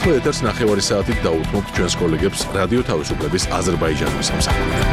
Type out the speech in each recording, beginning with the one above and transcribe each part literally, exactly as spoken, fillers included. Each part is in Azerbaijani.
ახლა ეთერს ნახევარი საათით დაუთმობთ ჩვენს კოლეგებს რადიო თავისუფლების აზერბაიჯანის სამსახურიდან.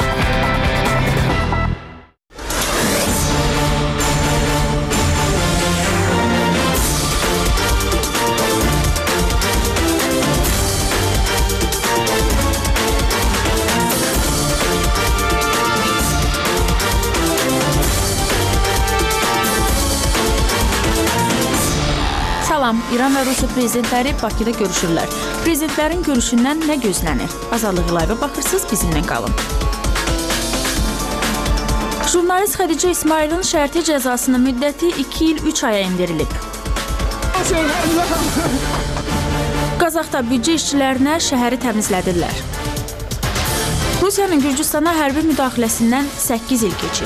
İran və Rusiya prezidentləri Bakıda görüşürlər. Prezidentlərin görüşündən nə gözlənir? Azadlıq live baxırsınız, bizimlə qalın. Jurnalist Xədicə İsmailin şərti cəzasının müddəti iki il üç aya endirilib. Qazaxda büdcə işçilərinə şəhəri təmizlədirlər. Rusiyanın Gürcüstana hərbi müdaxiləsindən səkkiz il keçir.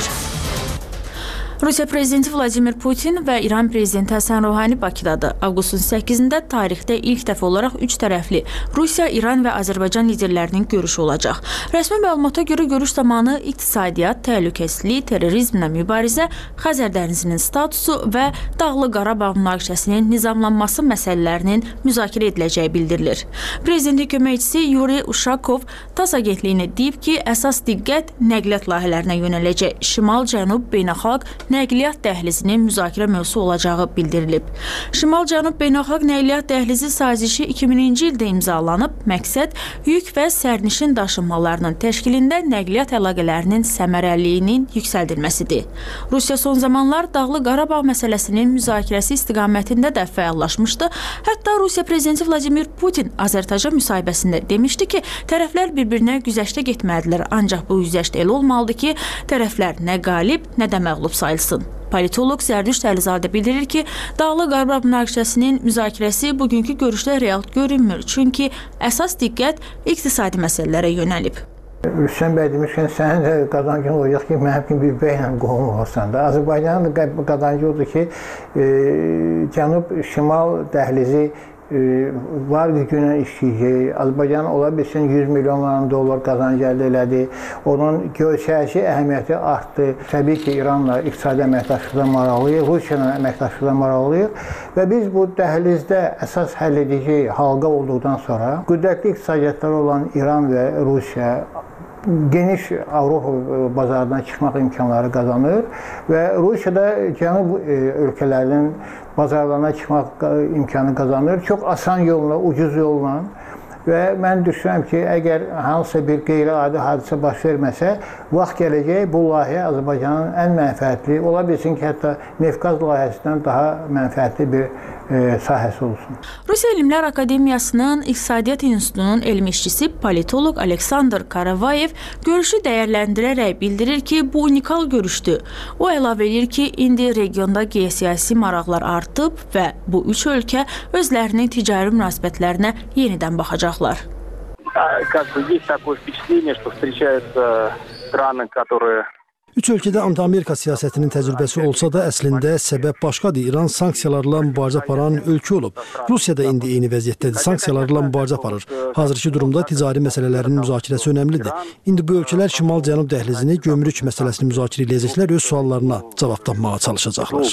Rusiya prezidenti Vladimir Putin və İran prezidenti Həsən Ruhani Bakıdadır. Avqustun səkkizində tarixdə ilk dəfə olaraq üç tərəfli Rusiya, İran və Azərbaycan liderlərinin görüşü olacaq. Rəsmi məlumata görə görüş zamanı iqtisadiyyat, təhlükəsizlik, terrorizmlə mübarizə, Xəzər dənizinin statusu və Dağlıq Qarabağ münaqişəsinin nizamlanması məsələlərinin müzakirə ediləcəyi bildirilir. Prezidentin köməkçisi Yuri Ushakov TASS agentliyinə deyib ki, əsas diqqət nəqliyyat layihələrinə yönələcək. Şimal-Cənub beynəlxalq nəqliyyat dəhlizinin müzakirə mövzusu olacağı bildirilib. Şimal-Cənub beynəlxalq nəqliyyat dəhlizi sazişi iki minci ildə imzalanıb. Məqsəd yük və sərnişin daşınmalarının təşkilində nəqliyyat əlaqələrinin səmərəliliyinin yüksəldilməsidir. Rusiya son zamanlar Dağlıq Qarabağ məsələsinin müzakirəsi istiqamətində də fəallaşmışdı. Hətta Rusiya prezidenti Vladimir Putin Azərtaca müsahibəsində demişdi ki, tərəflər bir-birinə güzəştə getməlidirlər. Ancaq bu güzəşt elə olmalıdır ki, tərəflər nə qalib, nə də məğlub sayılsın. Politoloq Zərdüşt Əlizadə bildirir ki, Dağlıq Qarabağ münaqişəsinin müzakirəsi bugünkü görüşdə real görünmür. Çünki əsas diqqət iqtisadi məsələlərə yönəlib. Rüstəm bəy demişkən, sənin də qazancın olacaq ki, mənim kimi bir bəylə qohum olsan da. Azərbaycanın da qazancı odur ki, e, Cənub-Şimal dəhlizi e, var gücünə işləyəcək. Azərbaycan ola bilsin yüz milyon dollar qazanc əldə elədi. Onun geosiyasi əhəmiyyəti artdı. Təbii ki, İranla iqtisadi əməkdaşlıqda maraqlıyıq, Rusiya əməkdaşlıqda maraqlıyıq və biz bu dəhlizdə əsas həll edici halqa olduqdan sonra qüdrətli iqtisadiyyatlar olan İran və Rusiya geniş Avropa bazarına çıxmaq imkanları qazanır və Rusiyada cənub ölkələrinin bazarlarına çıxmaq imkanı qazanır. Çox asan yolla, ucuz yolla və mən düşünürəm ki, əgər hansısa bir qeyri-adi hadisə baş verməsə, vaxt gələcək bu layihə Azərbaycanın ən mənfəətli, ola bilsin ki, hətta Neft-Qaz layihəsindən daha mənfəətli bir e, sahəsi olsun. Rusiya Elmlər Akademiyasının İqtisadiyyat İnstitutunun elm işçisi politoloq Aleksandr Karavayev görüşü dəyərləndirərək bildirir ki, bu unikal görüşdür. O əlavə edir ki, indi regionda geosiyasi maraqlar artıb və bu üç ölkə özlərinin ticari münasibətlərinə yenidən baxacaqlar. Как бы есть такое впечатление, что встречаются страны, которые Üç ölkədə anti-Amerika siyasətinin təcrübəsi olsa da, əslində səbəb başqadır. İran sanksiyalarla mübarizə aparan ölkə olub. Rusiya da indi eyni vəziyyətdədir. Sanksiyalarla mübarizə aparır. Hazırki durumda ticari məsələlərin müzakirəsi önəmlidir. İndi bu ölkələr Şimal-Cənub dəhlizini, gömrük məsələsini müzakirə edəcəklər, öz suallarına cavab tapmağa çalışacaqlar.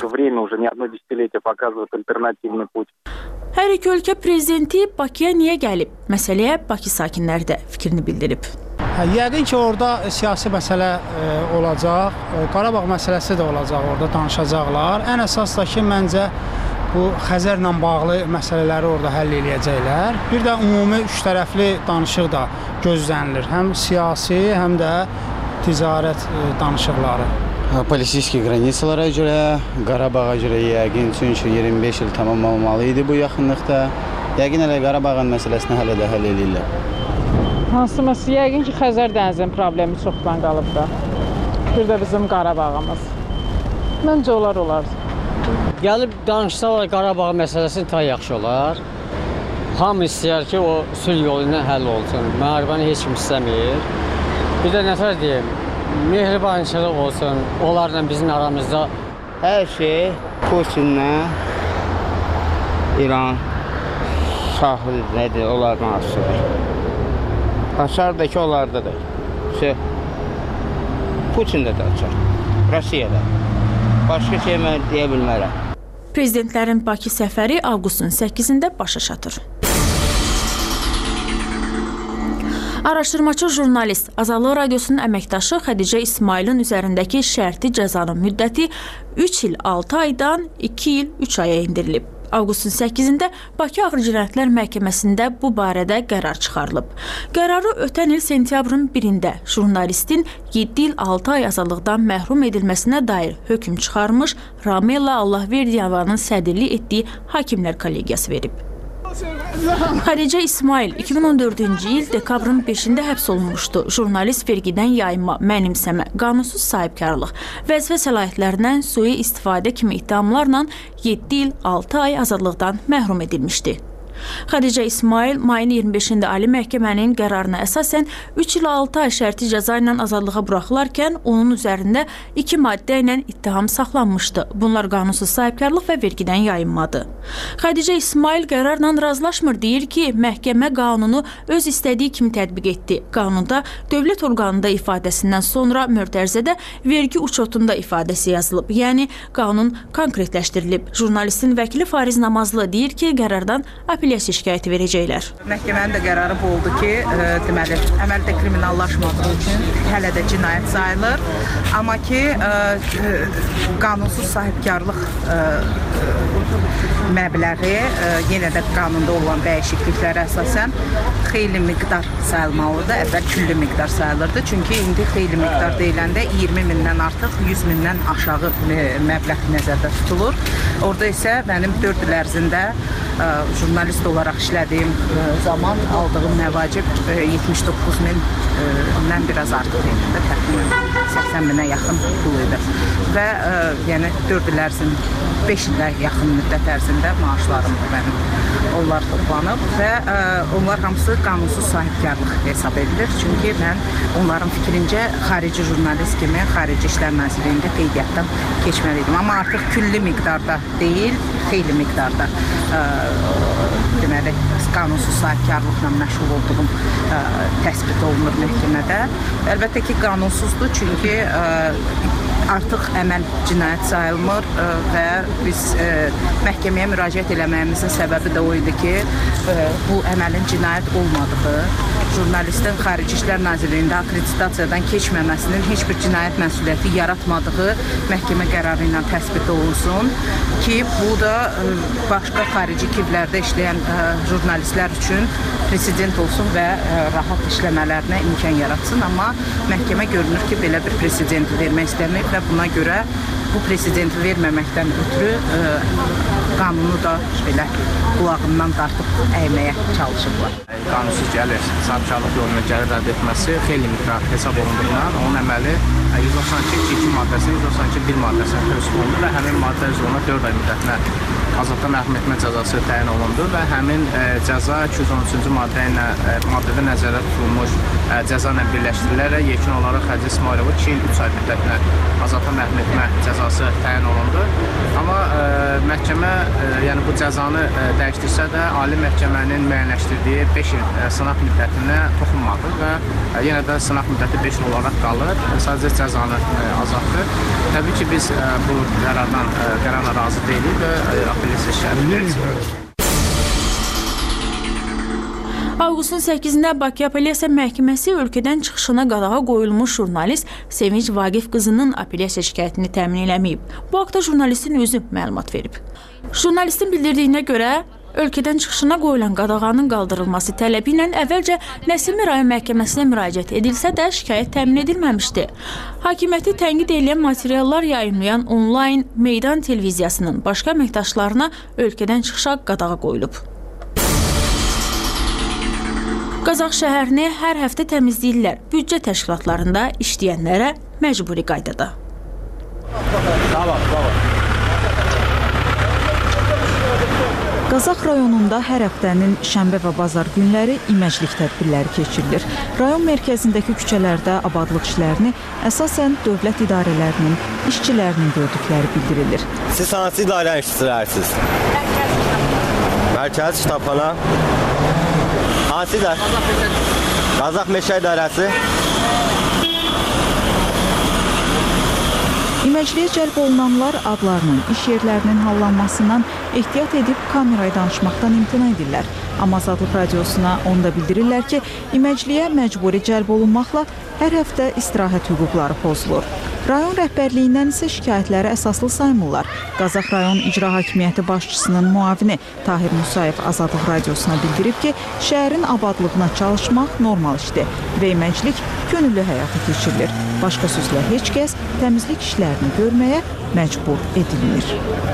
Hər iki ölkə prezidenti Bakıya niyə gəlib? Məsələyə Bakı sakinləri də fikrini bildirib. Yəqin ki, orada siyasi məsələ e, olacaq, e, Qarabağ məsələsi də olacaq, orada danışacaqlar. Ən əsas da ki, məncə bu Xəzərlə bağlı məsələləri orada həll eləyəcəklər. Bir də ümumi üç tərəfli danışıq da gözlənilir. Həm siyasi, həm də ticarət e, danışıqları. Polisiski qranislara görə, Qarabağa görə yəqin, çünki iyirmi beş il tamam olmalı idi bu yaxınlıqda. Yəqin hələ Qarabağın məsələsini hələ də həll eləyirlər. Hansı məsələ? Yəqin ki, Xəzər dənizinin problemi çoxdan qalıb da. Bir də bizim Qarabağımız. Məncə olar, olar. Gəlib danışsalar Qarabağ məsələsini daha yaxşı olar. Hamı istəyər ki, o sülh yolu ilə həll olsun. Müharibəni heç kim istəmir. Bir də nətər deyim, mehribançılıq olsun, onlarla bizim aramızda. Hər şey Putinlə İran sahil nədir, onlardan asılıdır. Açar da ki, onlarda da. Putin də də açar. Rusiyada. Başqa şey mən deyə bilmərəm. Prezidentlərin Bakı səfəri avqustun səkkizində başa çatır. Araşdırmaçı jurnalist, Azadlıq Radiosunun əməkdaşı Xədicə İsmailin üzərindəki şərti cəzanın müddəti üç il altı aydan iki il üç aya endirilib. Avqustun səkkizində Bakı Ağır Cinayətlər Məhkəməsində bu barədə qərar çıxarılıb. Qərarı ötən il sentyabrın birində jurnalistin yeddi il altı ay azadlıqdan məhrum edilməsinə dair hökm çıxarmış Ramela Allahverdiyevanın sədrlik etdiyi Hakimlər Kollegiyası verib. Xədicə İsmail iki min on dördüncü il dekabrın beşində həbs olunmuşdu. Jurnalist vergidən yayınma, mənimsəmə, qanunsuz sahibkarlıq, vəzifə səlahiyyətlərindən sui istifadə kimi ittihamlarla yeddi il altı ay azadlıqdan məhrum edilmişdi. Xədicə İsmail mayın iyirmi beşində Ali Məhkəmənin qərarına əsasən üç il altı ay şərti cəza ilə azadlığa buraxılarkən onun üzərində iki maddə ilə ittiham saxlanmışdı. Bunlar qanunsuz sahibkarlıq və vergidən yayınmadır. Xədicə İsmail qərarla razılaşmır, deyir ki, məhkəmə qanunu öz istədiyi kimi tətbiq etdi. Qanunda dövlət orqanında ifadəsindən sonra mötərizədə vergi uçotunda ifadəsi yazılıb. Yəni, qanun konkretləşdirilib. Jurnalistin vəkili Fariz Namazlı deyir ki, qərardan apellyasiya şikayəti verəcəklər. Məhkəmənin də qərarı bu oldu ki, e, deməli, əməldə kriminallaşmadığı üçün hələ də cinayət sayılır. Amma ki, e, qanunsuz sahibkarlıq e, məbləği e, yenə də qanunda olan dəyişikliklərə əsasən xeyli miqdar sayılmalıdır. Əvvəl külli miqdar sayılırdı. Çünki indi xeyli miqdar deyiləndə iyirmi mindən artıq yüz mindən aşağı məbləğ nəzərdə tutulur. Orada isə mənim dörd il ərzində e, jurnalist olaraq işlədiyim e, zaman aldığım məvacib e, yetmiş doqquz mindən biraz artıq idi. Təxminən səksən minə yaxın pul idi. Və e, yəni dörd il ərzində, beş ilə yaxın müddət ərzində maaşlarım mənim onlar toplanıb və ə, onlar hamısı qanunsuz sahibkarlıq hesab edilir. Çünki mən onların fikrincə xarici jurnalist kimi Xarici İşlər Nazirliyində qeydiyyatdan keçməliydim. Amma artıq külli miqdarda deyil, xeyli miqdarda ə, deməli, qanunsuz sahibkarlıqla məşğul olduğum ə, təsbit olunur məhkəmədə. Əlbəttə ki, qanunsuzdur, çünki ə, artıq əməl cinayət sayılmır ə, və biz ə, məhkəməyə müraciət eləməyimizin səbəbi də o idi ki, ə, bu əməlin cinayət olmadığı, jurnalistin Xarici İşlər Nazirliyində akkreditasiyadan keçməməsinin heç bir cinayət məsuliyyəti yaratmadığı məhkəmə qərarı ilə təsbit olunsun ki, bu da ə, başqa xarici kivlərdə işləyən ə, jurnalistlər üçün president olsun və ə, rahat işləmələrinə imkan yaratsın. Amma məhkəmə görünür ki, belə bir presidenti vermək istəməyib və buna görə bu presidenti verməməkdən ötürü ə, qanunu da belə qulağından dartıb əyməyə çalışıblar. Qanunsuz gəlir, sahibkarlıq yoluna gəlir əldə etməsi xeyli miqdar hesab olunduğundan onun əməli yüz doxsan iki iki maddəsi, yüz doxsan iki bir maddəsinə tövsif olundu və həmin maddə üzrə dörd ay müddətinə azadlıqdan məhrum etmə cəzası təyin olundu və həmin ə, cəza iki yüz on üçüncü maddə ilə ə, maddədə nəzərdə tutulmuş ə, cəza ilə birləşdirilərək yekun olaraq Xədicə İsmailovu iki il üç ay müddətinə azadlıqdan məhrum etmə cəzası təyin olundu. Amma ə, məhkəmə ə, yəni bu cəzanı ə, dəyişdirsə də Ali Məhkəmənin müəyyənləşdirdiyi beş il ə, sınaq müddətinə toxunmadı və ə, yenə də sınaq müddəti beş il olaraq qalır. Sadəcə cəzanı ə, azaltdı. Təbii ki, biz ə, bu qərardan ə, qərarla razı deyilik və ə, apellyasiya şikayət edirik. Avqustun səkkizində Bakı Apellyasiya Məhkəməsi ölkədən çıxışına qadağa qoyulmuş jurnalist Sevinç Vaqif qızının apellyasiya şikayətini təmin eləməyib. Bu haqda jurnalistin özü məlumat verib. Jurnalistin bildirdiyinə görə, ölkədən çıxışına qoyulan qadağanın qaldırılması tələbi ilə əvvəlcə Nəsimi rayon məhkəməsinə müraciət edilsə də şikayət təmin edilməmişdi. Hakimiyyəti tənqid edən materiallar yayımlayan onlayn Meydan televiziyasının başqa əməkdaşlarına ölkədən çıxışa qadağa qoyulub. Qazax şəhərini hər həftə təmizləyirlər. Büdcə təşkilatlarında işləyənlərə məcburi qaydada. Qazax rayonunda hər həftənin şənbə və bazar günləri iməclik tədbirləri keçirilir. Rayon mərkəzindəki küçələrdə abadlıq işlərini əsasən dövlət idarələrinin, işçilərinin gördükləri bildirilir. Siz hansı idarənin işçilərsiniz? Mərkəz, kitabxana. Hansı idarə? Qazax Meşə İdarəsi. İməcliyə cəlb olunanlar adlarının, iş yerlərinin hallanmasından ehtiyat edib kameraya danışmaqdan imtina edirlər. Amma Azadlıq Radiosuna onda bildirirlər ki, iməcliyə məcburi cəlb olunmaqla hər həftə istirahət hüquqları pozulur. Rayon rəhbərliyindən isə şikayətləri əsaslı saymırlar. Qazax rayon icra hakimiyyəti başçısının müavini Tahir Musayev Azadlıq Radiosuna bildirib ki, şəhərin abadlığına çalışmaq normal işdir və iməclik könüllü həyata keçirilir. Başqa sözlə heç kəs təmizlik işlərini görməyə məcbur edilmir.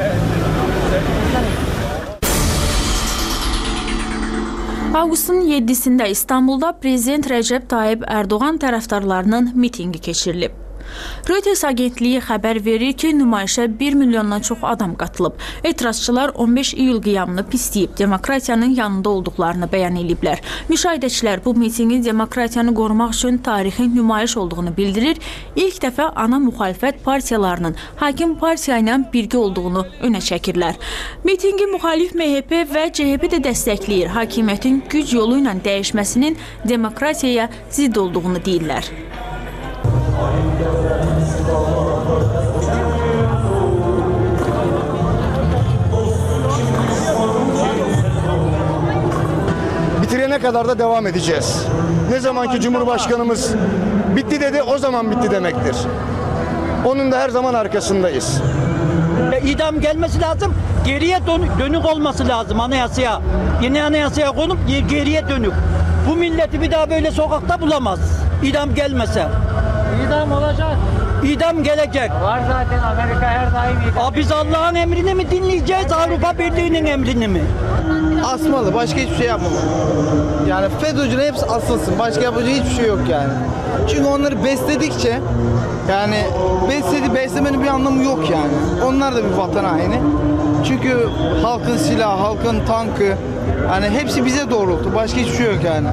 Avqustun yeddisində İstanbulda Prezident Rəcəb Tayyib Ərdoğan tərəfdarlarının mitinqi keçirilib. Reuters agentliyi xəbər verir ki, nümayişə bir milyondan çox adam qatılıb. Etirazçılar on beş iyul qiyamını pisləyib, demokratiyanın yanında olduqlarını bəyan ediblər. Müşahidəçilər bu mitinqin demokratiyanı qorumaq üçün tarixi nümayiş olduğunu bildirir. İlk dəfə ana müxalifət partiyalarının hakim partiya ilə birgə olduğunu önə çəkirlər. Mitinqi müxalif M H P və C H P də dəstəkləyir. Hakimiyyətin güc yolu ilə dəyişməsinin demokratiyaya zidd olduğunu deyirlər. Bitirene kadar da devam edeceğiz. Ne zaman ki Cumhurbaşkanımız bitti dedi, o zaman bitti demektir. Onun da her zaman arkasındayız. İdam gelmesi lazım, geriye dönük olması lazım anayasaya. Yeni anayasaya konup geriye dönük. Bu milleti bir daha böyle sokakta bulamaz. İdam gelmese. İdam olacak. İdam gelecek. Var zaten, Amerika her daim idam. Aa, biz Allah'ın emrini mi dinleyeceğiz, Avrupa Birliği'nin emrini mi? Asmalı, başka hiçbir şey yapmamalı. Yani FETÖ'cülerin hepsi asılsın, başka yapacağı hiçbir şey yok yani. Çünkü onları besledikçe, yani besledi, beslemenin bir anlamı yok yani. Onlar da bir vatan haini. Çünkü halkın silahı, halkın tankı, yani hepsi bize doğrultu, başka hiçbir şey yok yani.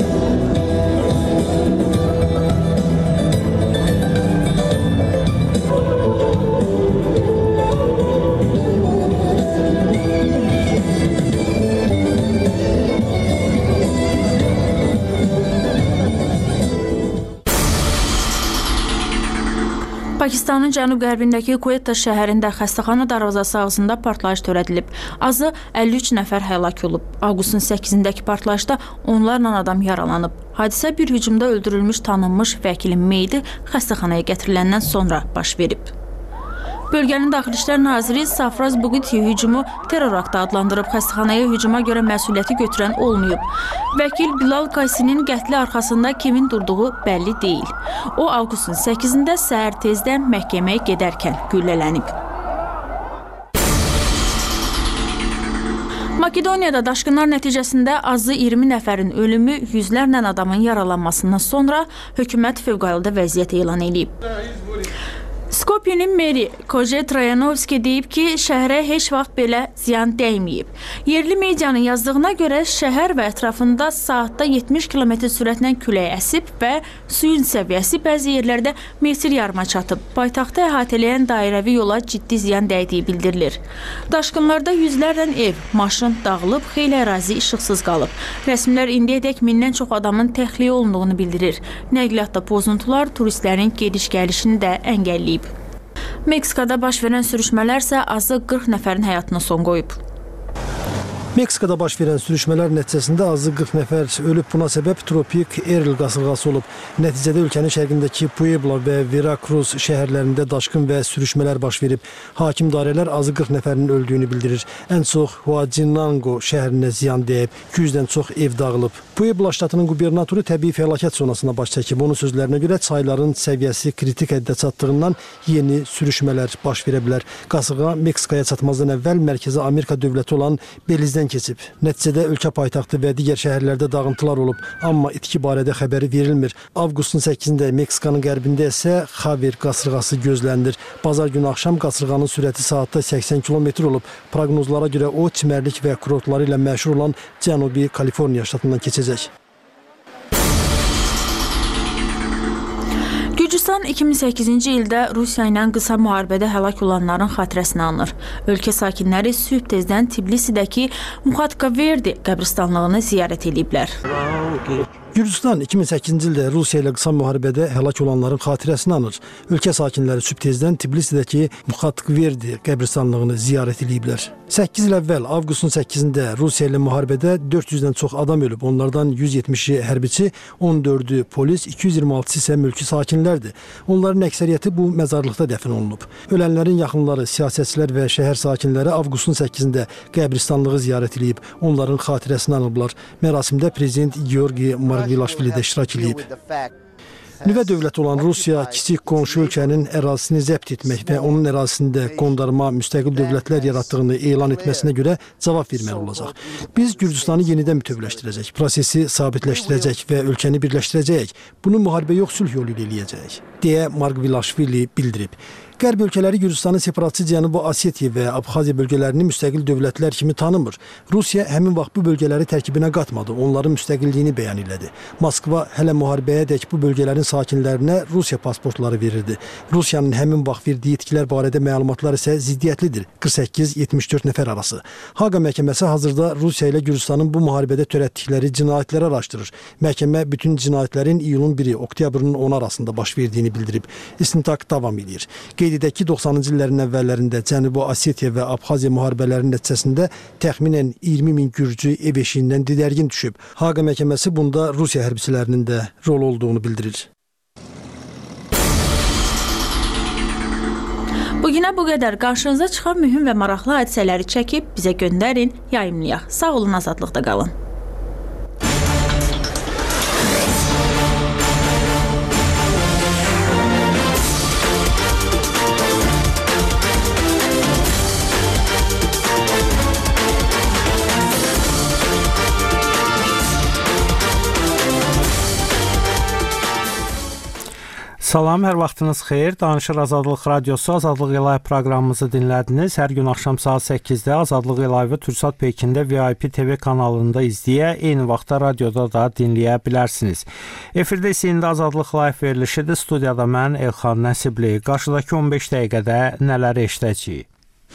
Pakistanın cənub-qərbindəki Quetta şəhərində xəstəxana darvazası ağzında partlayış törədilib. Azı əlli üç nəfər həlak olub. Avqustun səkkizindəki partlayışda onlarla adam yaralanıb. Hadisə bir hücumda öldürülmüş tanınmış vəkilin meyidi xəstəxanaya gətiriləndən sonra baş verib. Bölgənin Daxili İşlər Naziri Safraz Buguti hücumu terror aktı adlandırıb. Xəstəxanaya hücuma görə məsuliyyəti götürən olmayıb. Vəkil Bilal Qaysinin qətli arxasında kimin durduğu bəlli deyil. O, avqustun səkkizində səhər tezdən məhkəməyə gedərkən güllələnib. Makedoniyada daşqınlar nəticəsində azı iyirmi nəfərin ölümü, yüzlərlə adamın yaralanmasından sonra hökumət fövqəladə vəziyyət elan edib. Skopyenin meri Kojet Trayanovski deyib ki, şəhərə heç vaxt belə ziyan dəyməyib. Yerli medianın yazdığına görə şəhər və ətrafında saatda yetmiş kilometr sürətlə külək əsib və suyun səviyyəsi bəzi yerlərdə metr yarıma çatıb. Paytaxtı əhatələyən dairəvi yola ciddi ziyan dəydiyi bildirilir. Daşqınlarda yüzlərlə ev, maşın dağılıb, xeyli ərazi işıqsız qalıb. Rəsmilər indiyədək mindən çox adamın təxliyə olunduğunu bildirir. Nəqliyyatda pozuntular turistlərin gediş-gəlişini də əngəlləyib. Meksikada baş verən sürüşmələr isə azı qırx nəfərin həyatına son qoyub. Meksikada baş verən sürüşmələr nəticəsində azı qırx nəfər ölüb. Buna səbəb tropik Eril qasırğası olub. Nəticədə ölkənin şərqindəki Puebla və Veracruz şəhərlərində daşqın və sürüşmələr baş verib. Hakim dairələr azı qırx nəfərin öldüyünü bildirir. Ən çox Huadinango şəhərinə ziyan dəyib. iki yüzdən çox ev dağılıb. Puebla ştatının qubernatoru təbii fəlakət zonasına baş çəkib. Onun sözlərinə görə çayların səviyyəsi kritik həddə çatdığından yeni sürüşmələr baş verə bilər. Qasırğa Meksikaya çatmazdan əvvəl Mərkəzi Amerika dövləti olan Belizdən keçib. Nəticədə ölkə paytaxtı və digər şəhərlərdə dağıntılar olub, amma itki barədə xəbəri verilmir. Avqustun səkkizində Meksikanın qərbində isə Xavier qasırğası gözlənilir. Bazar günü axşam qasırğanın sürəti saatda səksən kilometr olub. Proqnozlara görə o, çimərlik və kurortları ilə məşhur olan Cənubi Kaliforniya ştatından keçəcək. Gürcüstan iki min səkkizinci ildə Rusiya ilə qısa müharibədə həlak olanların xatirəsini anır. Ölkə sakinləri sübh tezdən Tbilisidəki Muxatkaverdi qəbristanlığını ziyarət ediblər. ruki. Gürcüstan iki min səkkizinci ildə Rusiya ilə qısa müharibədə həlak olanların xatirəsini anır. Ölkə sakinləri sübh tezdən Tbilisidəki Muxatkverdi qəbristanlığını ziyarət ediblər. səkkiz il əvvəl avqustun səkkizində Rusiya ilə müharibədə dörd yüzdən çox adam ölüb. Onlardan yüz yetmişi hərbiçi, on dördü polis, iki yüz iyirmi altısı isə mülki sakinlərdir. Onların əksəriyyəti bu məzarlıqda dəfn olunub. Ölənlərin yaxınları, siyasətçilər və şəhər sakinləri avqustun səkkizində qəbristanlığı ziyarət edib, onların xatirəsini anıblar. Mərasimdə prezident Georgi Margvelaşvili də iştirak edib. Nüvə dövləti olan Rusiya kiçik qonşu ölkənin ərazisini zəbt etmək və onun ərazisində qondarma müstəqil dövlətlər yaratdığını elan etməsinə görə cavab verməli olacaq. Biz Gürcüstanı yenidən bütövləşdirəcək, prosesi sabitləşdirəcək və ölkəni birləşdirəcəyik. Bunu müharibə yox, sülh yolu ilə eləyəcəyik, deyə Margvelaşvili bildirib. Qərb ölkələri Gürcüstanın separatçı Cənubi Osetiya və Abxaziya bölgələrini müstəqil dövlətlər kimi tanımır. Rusiya həmin vaxt bu bölgələri tərkibinə qatmadı, onların müstəqilliyini bəyan elədi. Moskva hələ müharibəyədək bu bölgələrin sakinlərinə Rusiya pasportları verirdi. Rusiyanın həmin vaxt verdiyi itkilər barədə məlumatlar isə ziddiyyətlidir. qırx səkkiz yetmiş dörd nəfər arası. Haqa məhkəməsi hazırda Rusiya ilə Gürcüstanın bu müharibədə törətdikləri cinayətləri araşdırır. Məhkəmə bütün cinayətlərin iyulun biri, oktyabrın onu arasında baş verdiyini bildirib. İstintaq davam edir. Qeyd edək ki, doxsanıncı illərin əvvəllərində Cənubi Osetiya və Abxaziya müharibələrinin nəticəsində təxminən iyirmi min gürcü ev eşiyindən didərgin düşüb. Haqa məhkəməsi bunda Rusiya hərbiçilərinin də rol olduğunu bildirir. Bugünə bu qədər. Qarşınıza çıxan mühüm və maraqlı hadisələri çəkib bizə göndərin, yayımlayaq. Sağ olun, azadlıqda qalın. Salam, hər vaxtınız xeyir. Danışır Azadlıq Radiosu, Azadlıq Live proqramımızı dinlədiniz. Hər gün axşam saat səkkizdə Azadlıq Live-ı Türksat Pekində V I P T V kanalında izləyə, eyni vaxtda radioda da dinləyə bilərsiniz. Efirdə isə indi Azadlıq Live verilişidir. Studiyada mən Elxan Nəsibli. Qarşıdakı on beş dəqiqədə nələr eşidəcəyik?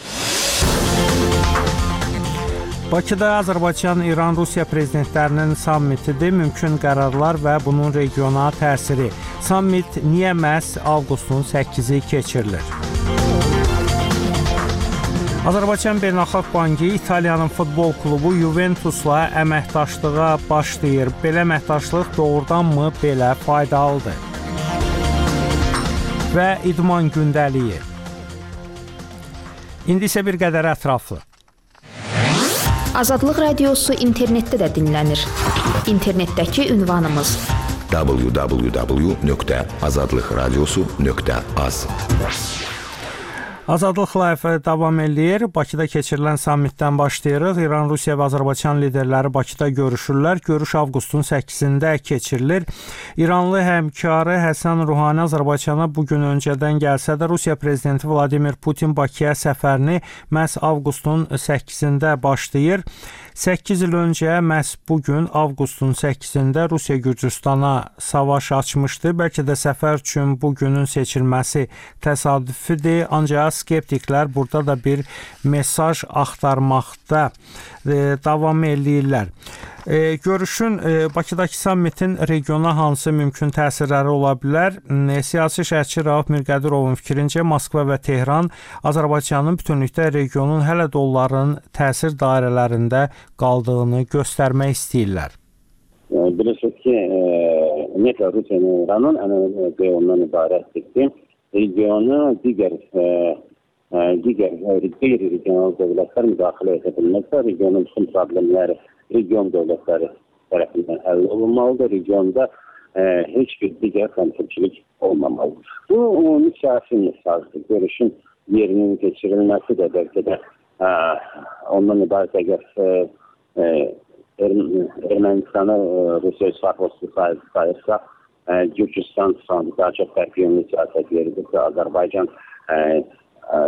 Bakıda Azərbaycan-İran-Rusiya prezidentlərinin sammitidir, mümkün qərarlar və bunun regiona təsiri. Sammit niyə məhz avqustun səkkizi keçirilir? Azərbaycan Beynəlxalq Bankı İtaliyanın futbol klubu Juventusla əməkdaşlığa başlayır. Belə əməkdaşlıq doğrudanmı belə faydalıdır? Və idman gündəliyi. İndi isə bir qədər ətraflı. Azadlıq Radiosu internetdə də dinlənir. İnternetdəki ünvanımız w w w nöqtə azadlıqradiosu nöqtə az. Azadlıq Live davam edir. Bakıda keçirilən sammitdən başlayırıq. İran, Rusiya və Azərbaycan liderləri Bakıda görüşürlər. Görüş avqustun səkkizində keçirilir. İranlı həmkarı Həsən Ruhani Azərbaycana bugün öncədən gəlsə də Rusiya prezidenti Vladimir Putin Bakıya səfərini məhz avqustun səkkizində başlayır. səkkiz il öncə məhz bugün avqustun səkkizində Rusiya Gürcüstana savaş açmışdı. Bəlkə də səfər üçün bugünün seçilməsi təsadüfidir. Ancaq skeptiklər burada da bir mesaj axtarmaqda e, davam edirlər. E, görüşün e, Bakıdakı sammitin regiona hansı mümkün təsirləri ola bilər? E, siyasi şərhçi Rauf Mirqədirovun fikrincə Moskva və Tehran Azərbaycanın bütünlükdə regionun hələ də onların təsir dairələrində qaldığını göstərmək istəyirlər. Bilirsiniz ki, ümumiyyətlə Rusiya və İranın ən ondan ibarətdir ki, regionu digər digər qeyri-regional dövlətlər müdaxilə edə bilməkdə, regionun bütün problemləri region dövlətləri tərəfindən həll olunmalıdır. Regionda e, heç bir digər konfliktçilik olmamalıdır. Bu ümumi siyasi mesajdır. Görüşün yerinin keçirilməsi də bəlkə də e, ondan ibarət əgər e, e, Ermənistanı e, Rusiya sarhoşluq sayırsa, e, Gürcüstan daha çox fərqli yönlü siyasət yeridir ki, Azərbaycan e, e,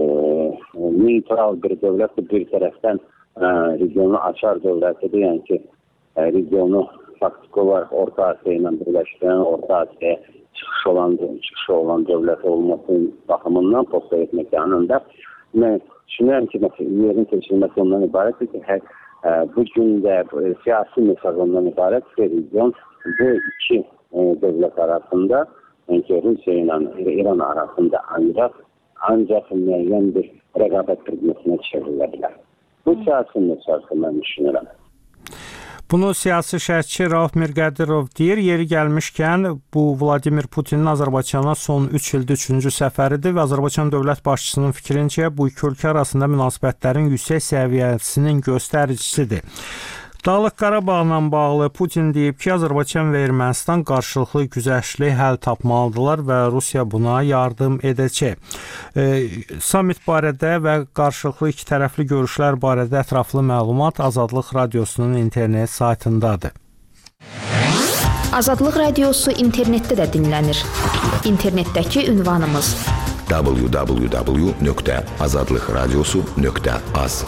neytral bir dövlətdir, bir tərəfdən regionu açar dövlətidir, yəni ki, regionu faktiki olaraq Orta Asiya ilə birləşdirən, Orta Asiyaya çıxış olan, çıxışı olan dövlət olması baxımından postsovet məkanında mən düşünürəm ki, yerin keçirilməsi ondan ibarətdir ki, hər bu gün də siyasi mesajından ibarət region bu iki dövlət arasında, yəni Rusiya ilə İran arasında ancaq ancaq müəyyən bir rəqabət qırmızısına çevrilə bilər. Bu siyasi mesajdır, mən düşünürəm. Bunu siyasi şərhçi Rauf Mirqədirov deyir. Yeri gəlmişkən, bu Vladimir Putinin Azərbaycana son üç ildə üçüncü səfəridir və Azərbaycan dövlət başçısının fikrincə bu iki ölkə arasında münasibətlərin yüksək səviyyəsinin göstəricisidir. Dağlıq Qarabağla bağlı Putin deyib ki, Azərbaycan və Ermənistan qarşılıqlı güzəştli həll tapmalıdırlar və Rusiya buna yardım edəcək. E, Samit barədə və qarşılıqlı iki tərəfli görüşlər barədə ətraflı məlumat Azadlıq Radiosunun internet saytındadır. Azadlıq Radiosu internetdə də dinlənir. İnternetdəki ünvanımız w w w nöqtə azadlıq radiosu nöqtə az.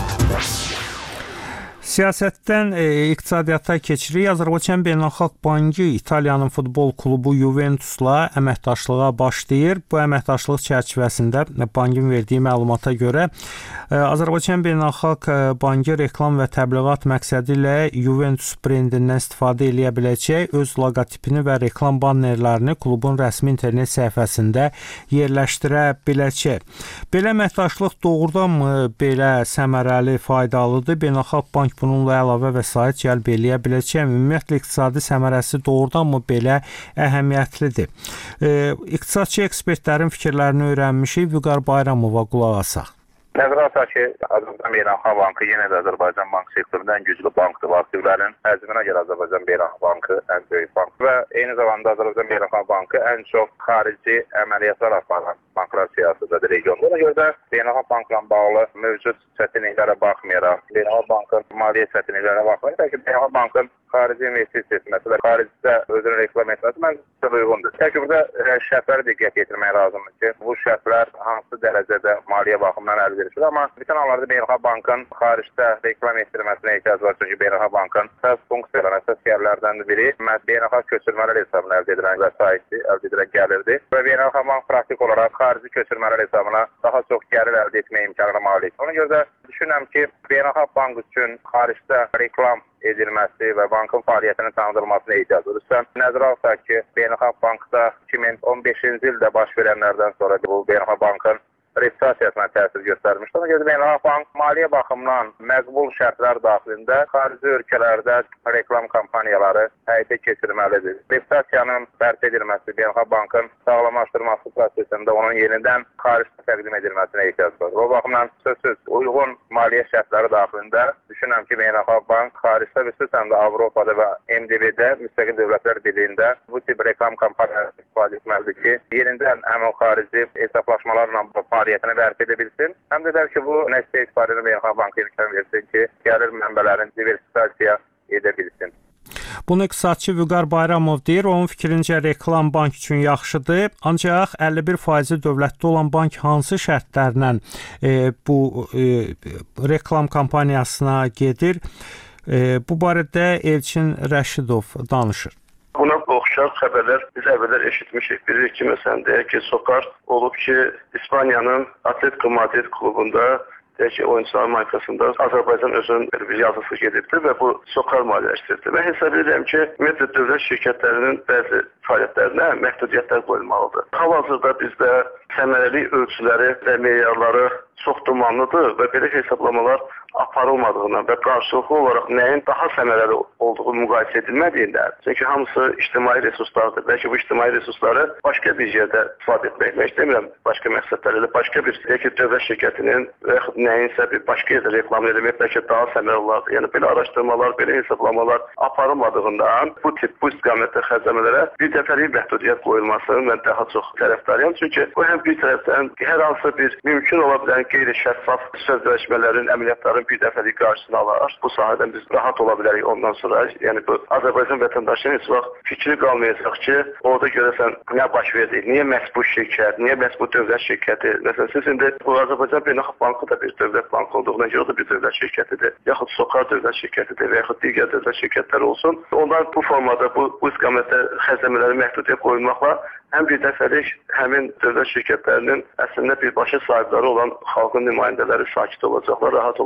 Siyasətdən e, iqtisadiyyata keçirik. Azərbaycan Beynəlxalq Bankı İtaliyanın futbol klubu Juventusla əməkdaşlığa başlayır. Bu əməkdaşlıq çərçivəsində bankın verdiyi məlumata görə e, Azərbaycan Beynəlxalq Bankı reklam və təbliğat məqsədi ilə Juventus brendindən istifadə edə biləcək, öz loqotipini və reklam bannerlərini klubun rəsmi internet səhifəsində yerləşdirə biləcək. Belə əməkdaşlıq doğrudanmı belə səmərəli, faydalıdır? Beynəlxalq Bank bununla əlavə vəsait cəlb eləyə biləcək. Ümumiyyətlə iqtisadi səmərəsi doğrudanmı belə əhəmiyyətlidir? E, iqtisadçı ekspertlərin fikirlərini öyrənmişik. Vüqar Bayramova qulaq asaq. Nəzərə alsaq ki, Azərbaycan Beynəlxalq Bankı yenə də Azərbaycan bank sektorunda ən güclü bankdır. Aktivlərin həcminə görə Azərbaycan Beynəlxalq Bankı ən böyük bank və eyni zamanda Azərbaycan Beynəlxalq Bankı ən çox xarici əməliyyatlar aparan banklar siyasətidir regionda. Ona görə də Beynəlxalq Bankla bağlı mövcud çətinliklərə baxmayaraq, Beynəlxalq Bankın maliyyə çətinliklərinə baxmayaraq, bəlkə Beynəlxalq Bankın xarici investisiya etməsi və xaricdə özünü reklam etməsi məncə uyğundur. Təbii ki, burada şərtlərə diqqət yetirmək lazımdır ki, bu şərtlər hansı dərəcədə maliyyə baxımından əldə edilir. Amma bütün hallarda Beynəlxalq Bankın xaricdə reklam etdirməsinə ehtiyac var. Çünki Beynəlxalq Bankın əsas funksiyalarından, əsas gəlirlərdən biri məhz beynəlxalq köçürmələr hesabına əldə edilən vəsaitdir, əldə edilən gəlirdir. Və Beynəlxalq Bank praktik olaraq xarici köçürmələr hesabına daha çox gəlir əldə etmə imkanına malikdir. Ona görə də düşünürəm ki, Beynəlxalq Bank üçün xaricdə reklam edilməsi və bankın fəaliyyətinin tanıdılmasına ehtiyac var. Nəzərə alsaq ki, Beynəlxalq Bankda iki min on beşinci ildə baş verənlərdən sonra bu Beynəlxalq Bankın reputasiyasına təsir göstərmişdir. Ona görə Beynəlxalq Bank maliyyə baxımından məqbul şərtlər daxilində xarici ölkələrdə reklam kampaniyaları həyata keçirməlidir. Reputasiyanın bərpa edilməsi, Beynəlxalq Bankın sağlamlaşdırması prosesində onun yenidən xaricdə təqdim edilməsinə ehtiyac var. O baxımdan sözsüz uyğun maliyyə şərtləri daxilində düşünürəm ki, Beynəlxalq Bank xaricdə və xüsusən də Avropada və M D B-də, Müstəqil Dövlətlər Birliyində bu tip reklam kampaniyaları istifadə etməlidir ki, yenidən həmin xarici hesablaşmalarla fəaliyyətini bərpa edə bilsin. Həm də ki, bu nəticə etibarilə Beynəlxalq Bankı imkan versin ki, gəlir mənbələrini diversifikasiya edə bilsin. Bunu iqtisadçı Vüqar Bayramov deyir. Onun fikrincə reklam bank üçün yaxşıdır. Ancaq əlli bir faizi dövlətdə olan bank hansı şərtlərlə e, bu e, reklam kampaniyasına gedir? E, bu barədə Elçin Rəşidov danışır. Buna oxşar xəbərlər biz əvvəllər eşitmişik. Bilirik ki, məsələn, deyək ki, Sokar olub ki, İspaniyanın Atletico Madrid klubunda deyək ki, oyuncuların markasında Azərbaycan özünün bir yazısı gedibdir və bu Sokar maliyyələşdirildi. Mən hesab edirəm ki, ümumiyyətlə dövlət şirkətlərinin bəzi fəaliyyətlərinə məhdudiyyətlər qoyulmalıdır. Hal-hazırda bizdə səmərəli ölçüləri və meyarları çox dumanlıdır və belə hesablamalar aparılmadığından və qarşılıqlı olaraq nəyin daha səmərəli olduğu müqayisə edilmədiyindən, çünki hamısı ictimai resurslardır. Bəlkə bu ictimai resursları başqa bir yerdə istifadə etmək, mən istəmirəm başqa məqsədlərlə, başqa bir bəlkə dövlət şirkətinin və yaxud nəyinsə bir başqa yerdə reklam etmək bəlkə daha səmərəli olardı. Yəni belə araşdırmalar, belə hesablamalar aparılmadığından bu tip, bu istiqamətdə xərcləmələrə bir dəfəlik məhdudiyyət qoyulmasını mən daha çox tərəfdarıyam. Çünki bu həm bir tərəfdən hər hansı bir mümkün ola bilən qeyri-şəffaf sözləşmələrin, əməliyyatların bir dəfəlik qarşısını alar. Bu sahədən biz rahat ola bilərik ondan sonra. Yəni bu Azərbaycan vətəndaşının heç vaxt fikri qalmayacaq ki, orada görəsən nə baş verdi, niyə məhz bu şirkət, niyə məhz bu dövlət şirkəti. Məsələn, siz indi bu Azərbaycan Beynəlxalq Bankı da bir dövlət bankı olduğuna görə o da bir dövlət şirkətidir. Yaxud Sokar dövlət şirkətidir və yaxud digər dövlət şirkətlər olsun. Onlar bu formada, bu, bu istiqamətdə xərcləmələri məhdudiyyət qoyulmaqla həm bir dəfəlik həmin dövlət şirkətlərinin əslində birbaşa sahibləri olan xalqın nümayəndələri sakit olacaqlar, rahat olacaqlar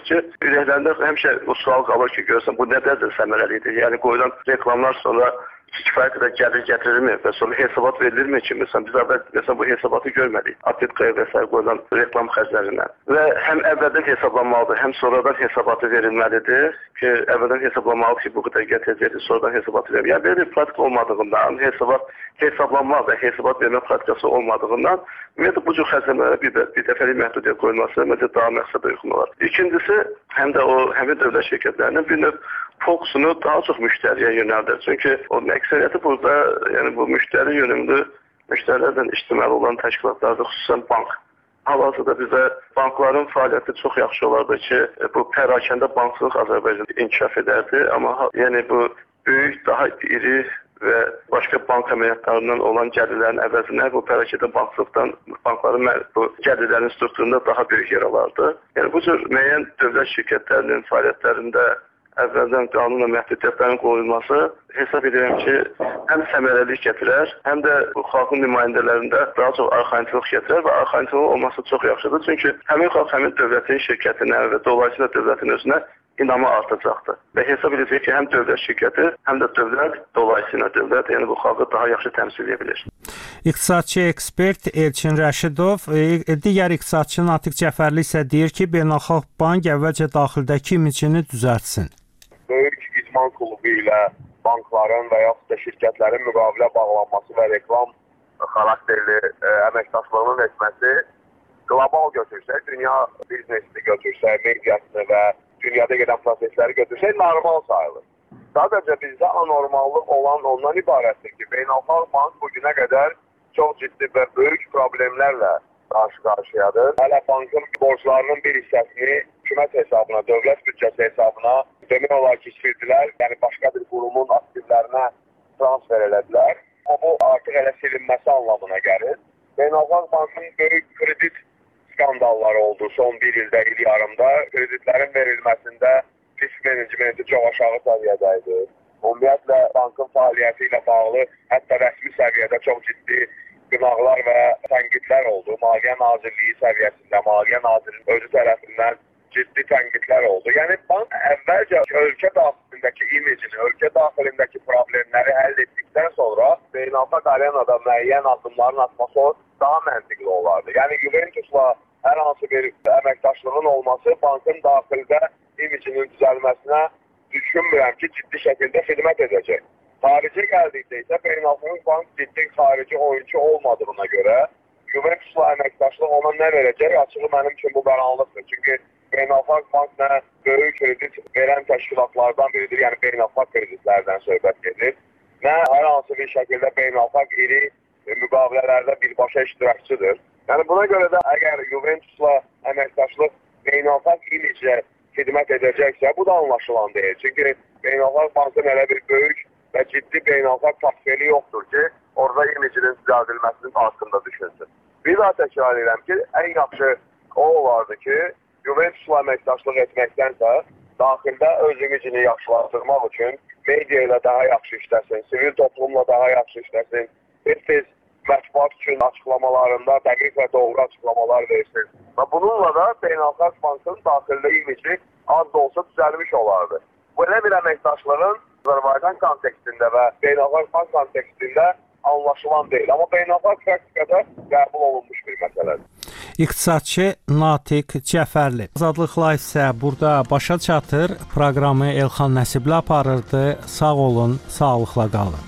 ki, ürəklərində həmişə o sual qalır ki, görürsən bu nə dərəcə səmərəlidir. Yəni qoyulan reklamlar sonra kifayət qədər gəlir gətirirmi və sonra hesabat verilirmi ki, məsələn biz əvvəl məsələn bu hesabatı görmədik. Atletikaya və sair qoyulan reklam xərclərindən. Və həm əvvəldən hesablanmalıdır, həm sonradan hesabatı verilməlidir ki, əvvəldən hesablanmalıdır ki, bu qədər gətirəcəkdir, sonradan hesabatı verir. Yəni belə bir pratik olmadığından, hesabat hesablanma və hesabat vermə praktikası olmadığından ümumiyyətlə bu cür xərcləmələrə bir, bir dəfəlik məhdudiyyət qoyulması məncə daha məqsədə uyğun olar. İkincisi, həm də o həmin dövlət şirkətlərinin bir növ fokusunu daha çox müştəriyə yönəldir. Çünki o əksəriyyəti burada, yəni bu müştəri yönümlü müştərilərdən ictimai olan təşkilatlarda, xüsusən bank. Hal-hazırda bizdə bankların fəaliyyəti çox yaxşı olardı ki, bu pərakəndə banklıq Azərbaycanda inkişaf edərdi. Amma yəni bu böyük, daha iri və başqa bank əməliyyatlarından olan gəlirlərin əvəzinə bu pərakədə banklıqdan bankların bu gəlirlərin strukturunda daha böyük yer alardı. Yəni bu cür müəyyən dövlət şirkətlərinin fəaliyyətlərində əvvəldən qanunla məhdudiyyətlərin qoyulması hesab edirəm ki, həm səmərəlilik gətirər, həm də bu xalqın nümayəndələrində daha çox arxayınçılıq gətirər və arxayınçılıq olması çox yaxşıdır. Çünki həmin xalq həmin dövlətin şirkətinə və dolayısıyla dövlətin özünə inamı artacaqdır. Və hesab edəcək ki, həm dövlət şirkəti, həm də dövlət, dolayısıyla dövlət, yəni bu xalqı daha yaxşı təmsil edə bilir. İqtisadçı ekspert Elçin Rəşidov, digər iqtisadçı Natiq Cəfərli isə deyir ki, Beynəlxalq Bank əvvəlcə daxildəki imicini düzəltsin. Böyük idman klubu ilə bankların və yaxud da şirkətlərin müqavilə bağlanması və reklam xarakterli əməkdaşlığının etməsi qlobal götürsək, dünya biznesini götürsək, mediasını və dünyada gedən prosesləri götürsək, normal sayılır. Sadəcə bizdə anormallıq olan ondan ibarətdir ki, Beynəlxalq Bank bugünə qədər çox ciddi və böyük problemlərlə qarşı-qarşıyadır. Hələ bankın borclarının bir hissəsini hökumət hesabına, dövlət büdcəsi hesabına demək olar ki, sirdilər, yəni başqa bir qurumun aktivlərinə transfer elədilər. Amma bu artıq elə silinməsi anlamına gəlir. Beynəlxalq Bankın böyük kredit skandalları oldu son bir ildə, il yarımda. Kreditlərin verilməsində risk menecmenti çox aşağı səviyyədə idi. Ümumiyyətlə, bankın fəaliyyəti ilə bağlı hətta rəsmi səviyyədə çox ciddi qınaqlar və tənqidlər oldu. Maliyyə Nazirliyi səviyyəsində, Maliyyə Nazirliyinin özü tərəfindən ciddi tənqidlər oldu. Yəni, bank əvvəlcə ölkə daxilindəki imicini, ölkə daxilindəki problemləri həll etdikdən sonra beynəlxalq arenada müəyyən addımların atması daha məntiqli olardı. Yəni, Juventusla hər hansı bir əməkdaşlığın olması bankın daxildə imicinin düzəlməsinə düşünmürəm ki, ciddi şəkildə xidmət edəcək. Xarici gəldikdə isə Beynəlxalq Bank ciddi xarici oyuncu olmadığına görə Juventusla əməkdaşlıq ona nə verəcək? Açığı mənim üçün bu qaranlıqdır. Çünki Beynəlxalq Bank nə böyük kredit verən təşkilatlardan biridir, yəni beynəlxalq kreditlərdən söhbət gedir. Nə hər hansı bir şəkildə beynəlxalq iri müqavilələrdə birbaşa iştirakçıdır. Yəni buna görə də əgər Juventusla əməkdaşlıq beynəlxalq imicə xidmət edəcəksə, bu da anlaşılan deyil. Çünki Beynəlxalq Bankın elə bir böyük və ciddi beynəlxalq portfeli yoxdur ki, orada imicinin düzəldilməsinin haqqında düşünsün. Bir daha təkrar edirəm ki, ən yaxşı o olardı ki, Juventusla əməkdaşlıq etməkdənsə, daxildə öz imicini yaxşılaşdırmaq üçün media ilə daha yaxşı işləsin, sivil toplumla daha yaxşı işləsin, tez-tez mətbuat üçün açıqlamalarında dəqiq və doğru açıqlamalar versin. Və bununla da Beynəlxalq Bankın daxildə imici az da olsa düzəlmiş olardı. Belə bir əməkdaşlığın Azərbaycan kontekstində və Beynəlxalq Bank kontekstində anlaşılan deyil. Amma beynəlxalq praktikada qəbul olunmuş bir məsələdir. İqtisadçı Natiq Cəfərli. Azadlıqla isə burada başa çatır. Proqramı Elxan Nəsibli aparırdı. Sağ olun, sağlıqla qalın.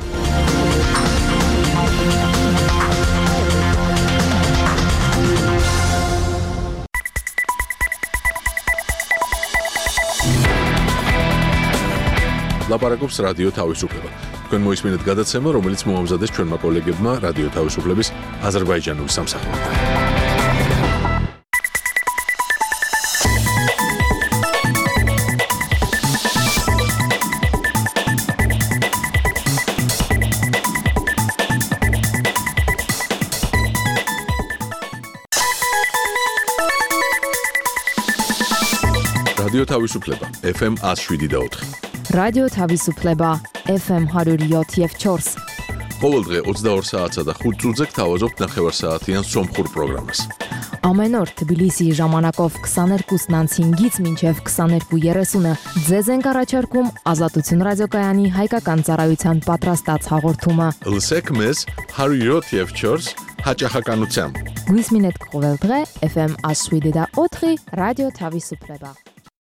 ლაპარაკობს რადიო თავისუფლება. თქვენ მოისმინეთ გადაცემა, რომელიც მოამზადეს ჩვენმა კოლეგებმა რადიო თავისუფლების აზერბაიჯანული სამსახურიდან. რადიო თავისუფლება ეფ ემ one oh seven და four. რადიო თავისუფლება ეფ ემ one oh seven და four. ყოველდღე ოცდაორ საათსა და ხუთ წუთზე გთავაზობთ ნახევარსაათიან სომხურ პროგრამას. Ամեն օր Թբիլիսիի ժամանակով քսաներկուսն անց հինգից մինչև քսաներկու երեսունը ձեզ ենք առաջարկում Ազատություն ռադիոկայանի հայկական ծառայության պատրաստած հաղորդումը։ Լսեք մեզ հարյուր յոթ եւ չորս հաճախականությամբ։ Գույս մինետ կողել բղե, Էֆ Էմ ասուիդեդա օթրի, ռադիո թավի սուպրեբա։